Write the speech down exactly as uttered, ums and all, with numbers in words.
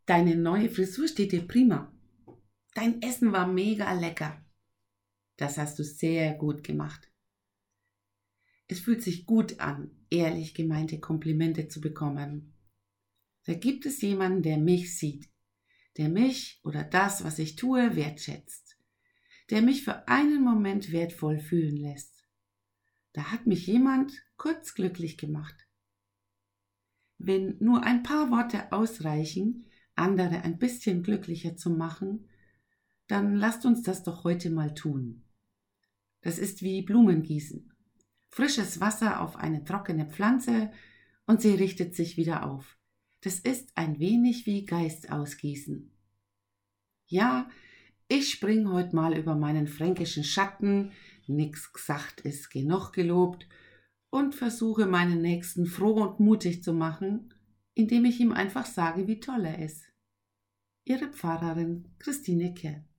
Deine neue Frisur steht dir prima. Dein Essen war mega lecker. Das hast du sehr gut gemacht. Es fühlt sich gut an, ehrlich gemeinte Komplimente zu bekommen. Da gibt es jemanden, der mich sieht, der mich oder das, was ich tue, wertschätzt, der mich für einen Moment wertvoll fühlen lässt. Da hat mich jemand kurz glücklich gemacht. Wenn nur ein paar Worte ausreichen, andere ein bisschen glücklicher zu machen, dann lasst uns das doch heute mal tun. Das ist wie Blumengießen. Frisches Wasser auf eine trockene Pflanze und sie richtet sich wieder auf. Das ist ein wenig wie Geist ausgießen. Ja, ich spring heute mal über meinen fränkischen Schatten, nix gesagt ist genug gelobt, und versuche meinen Nächsten froh und mutig zu machen, indem ich ihm einfach sage, wie toll er ist. Ihre Pfarrerin Christine Kerr.